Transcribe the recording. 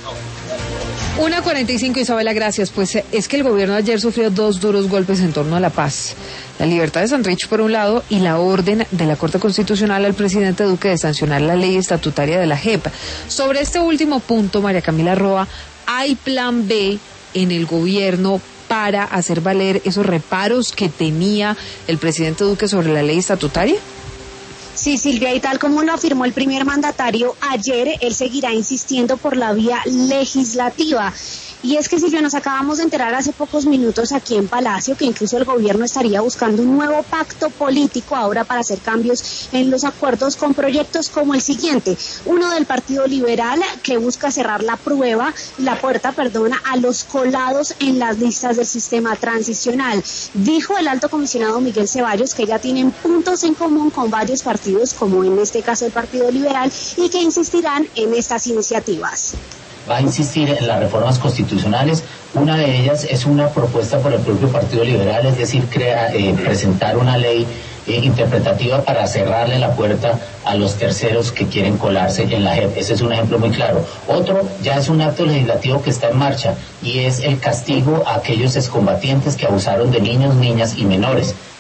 1:45, Isabela, gracias. Pues es que el gobierno ayer sufrió 2 duros golpes en torno a la paz. La libertad de Santrich por un lado y la orden de la Corte Constitucional al presidente Duque de sancionar la ley estatutaria de la JEP. Sobre este último punto, María Camila Roa, ¿hay plan B en el gobierno para hacer valer esos reparos que tenía el presidente Duque sobre la ley estatutaria? Sí, Silvia, y tal como lo afirmó el primer mandatario ayer, él seguirá insistiendo por la vía legislativa. Y es que, Silvia, nos acabamos de enterar hace pocos minutos aquí en Palacio que incluso el gobierno estaría buscando un nuevo pacto político ahora para hacer cambios en los acuerdos con proyectos como el siguiente. Uno del Partido Liberal que busca cerrar la puerta, a los colados en las listas del sistema transicional. Dijo el alto comisionado Miguel Ceballos que ya tienen puntos en común con varios partidos, como en este caso el Partido Liberal, y que insistirán en estas iniciativas. Va a insistir en las reformas constitucionales. Una de ellas es una propuesta por el propio Partido Liberal, es decir, presentar una ley interpretativa para cerrarle la puerta a los terceros que quieren colarse en la JEP. Ese es un ejemplo muy claro. Otro ya es un acto legislativo que está en marcha y es el castigo a aquellos excombatientes que abusaron de niños, niñas y menores.